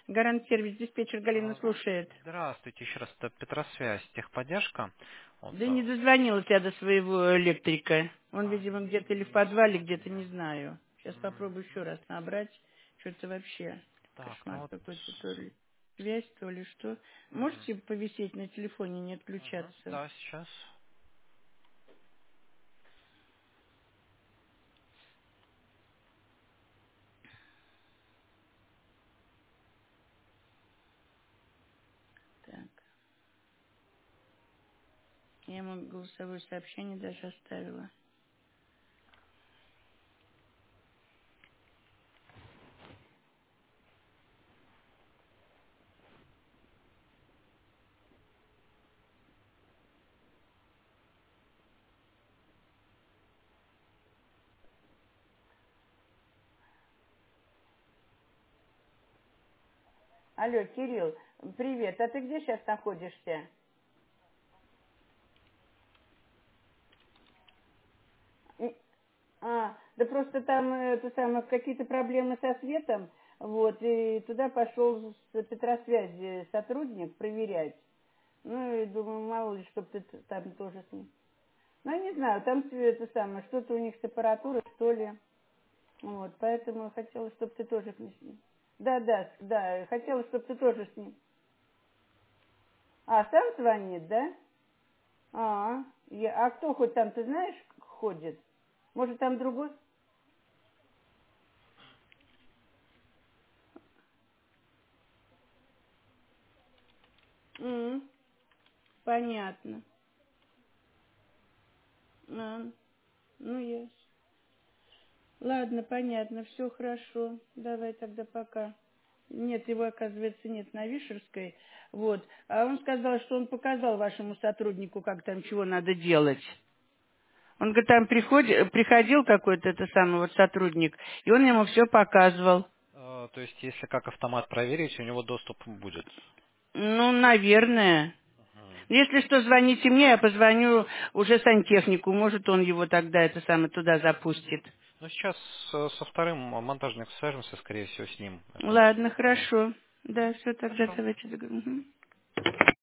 Гарант-сервис, диспетчер Галина слушает. Здравствуйте, еще раз, это Петросвязь, техподдержка. Вот, Да не дозвонилась я до своего электрика. Он, а, видимо, где-то или в не подвале, где-то, не смогли. знаю. Сейчас попробую еще Мгм. раз набрать. Что-то вообще Так, ну кошмар вот, какой-то, то ли связь, то ли что. мгм. Можете повисеть на телефоне, не Мгм. отключаться? Да, сейчас. Так, я ему голосовое сообщение даже оставила. Алло, Кирилл, привет, а ты где сейчас находишься? Да просто там это самое, какие-то проблемы со светом, вот, и туда пошел с Петросвязи сотрудник проверять. Ну, и думаю, мало ли, чтоб ты там тоже с ним. Ну, я не знаю, там это самое, что-то у них температура, что ли. Вот, поэтому хотела, чтобы ты тоже с ним. Да, да, да, хотела, чтобы ты тоже с ним. А, сам звонит, да? А кто хоть там, ты знаешь, ходит? Может, там другой? М, понятно. А, ну, ясно. Ладно, понятно, все хорошо. Давай тогда пока. Нет, его, оказывается, нет на Вишерской. Вот. А он сказал, что он показал вашему сотруднику, как там чего надо делать. Он говорит, там приходил какой-то это самый вот сотрудник, и он ему все показывал. То есть, если как автомат проверить, у него доступ будет. Ну, наверное. Мгм. Если что, звоните мне, я позвоню уже сантехнику. Может, он его тогда это самое туда запустит. Ну, сейчас со вторым монтажником свяжемся, скорее всего, с ним. Это Ладно, все. хорошо. Да, все, тогда Хорошо. давайте договоримся.